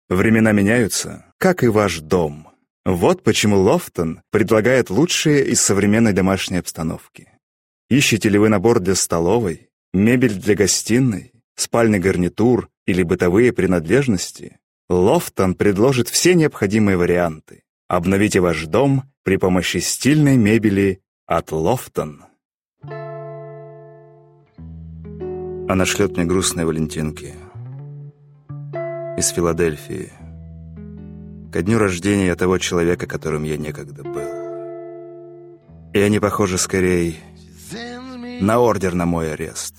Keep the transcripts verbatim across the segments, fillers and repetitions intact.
Времена меняются, как и ваш дом. Вот почему Лофтон предлагает лучшее из современной домашней обстановки. Ищете ли вы набор для столовой, мебель для гостиной, спальный гарнитур или бытовые принадлежности? Лофтон предложит все необходимые варианты. Обновите ваш дом при помощи стильной мебели от Лофтон. Она шлет мне грустные валентинки из Филадельфии ко дню рождения того человека, которым я некогда был. И они похожи скорее на ордер на мой арест,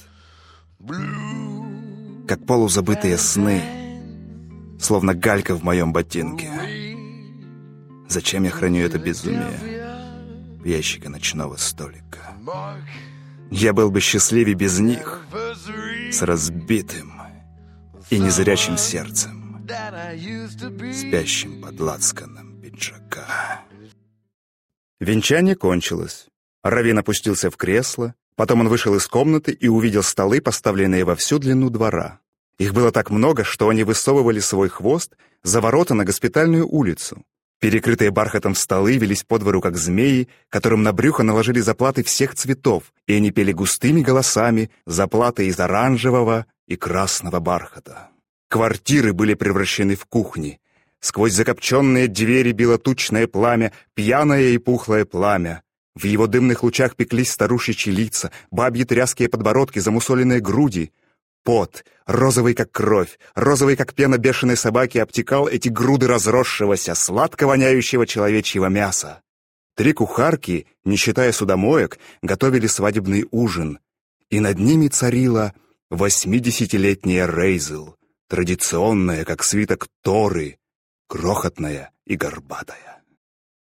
как полузабытые сны, словно галька в моем ботинке. Зачем я храню это безумие в ящике ночного столика? Я был бы счастливее без них, с разбитым и незрячим сердцем, спящим под лацканом пиджака. Венчание кончилось. Раввин опустился в кресло, потом он вышел из комнаты и увидел столы, поставленные во всю длину двора. Их было так много, что они высовывали свой хвост за ворота на Госпитальную улицу. Перекрытые бархатом столы велись по двору, как змеи, которым на брюхо наложили заплаты всех цветов, и они пели густыми голосами заплаты из оранжевого и красного бархата. Квартиры были превращены в кухни. Сквозь закопченные двери било тучное пламя, пьяное и пухлое пламя. В его дымных лучах пеклись старушечьи лица, бабьи тряские подбородки, замусоленные груди. Пот, розовый как кровь, розовый как пена бешеной собаки, обтекал эти груды разросшегося, сладко воняющего человечьего мяса. Три кухарки, не считая судомоек, готовили свадебный ужин, и над ними царила восьмидесятилетняя Рейзел, традиционная, как свиток Торы, крохотная и горбатая.